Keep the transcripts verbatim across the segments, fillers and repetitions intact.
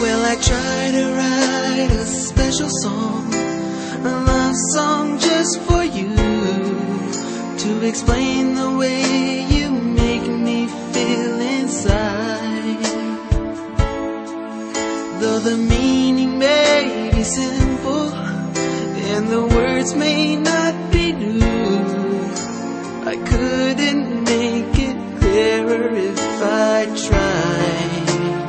Well, I try to write a special song, a love song just for you, to explain the way you make me feel inside. Though the meaning may be simple and the words may not be new, I couldn't make it clearer if I tried.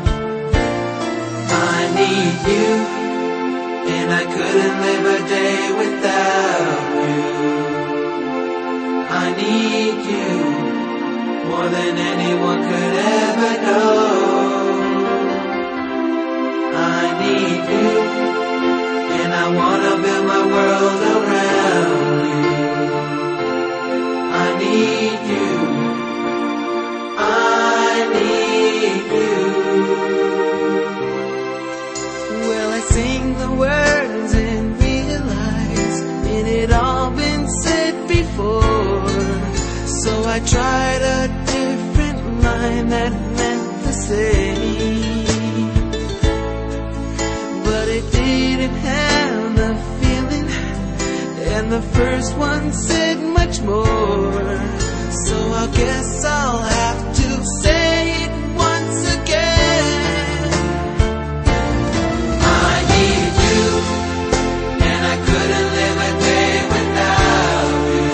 I need you, and I couldn't live a day without you. I need you more than anyone could ever know. I need you, and I wanna build my world around you. I need you, I need you. Well, I sing the words and realize it had all been said before, so I tried a different line that meant the same, but it didn't have the feeling, and the first one said much more, so I guess I'll have to say it once again. I need you, and I couldn't live a day without you.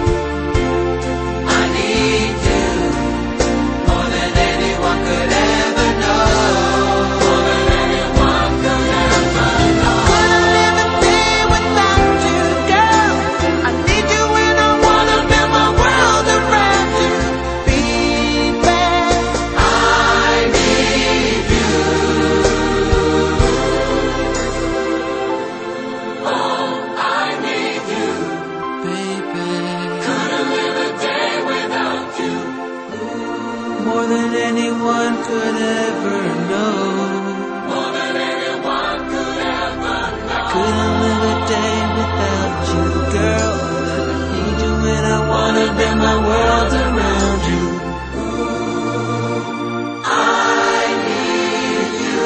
I need you more than anyone could ever know. More than anyone could ever know. Couldn't live a day without you, girl. I need you and I wanna build my world around you, baby. I need you. Oh, I need you, baby. Couldn't live a day without you. More than anyone could ever know. More than anyone could ever know. I couldn't live a day without you, girl. I need you and I wanna build my world around you. I need you.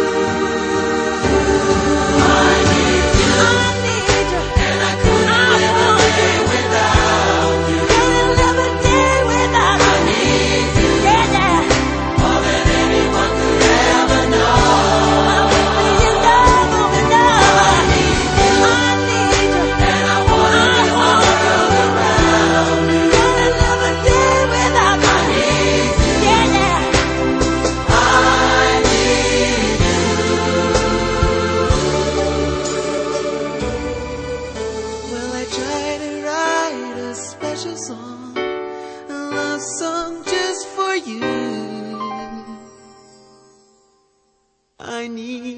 I need you. I need you. And I couldn't live a day without you. Couldn't live a day without you. I need you. Yeah, yeah. More than anyone could ever know. You know, you know. I need you. I need you. And I wanna build my world around you. Couldn't live a day without you. I need you. Yeah, yeah. I need you. Well, I try to write a special song, a love song just for you. I need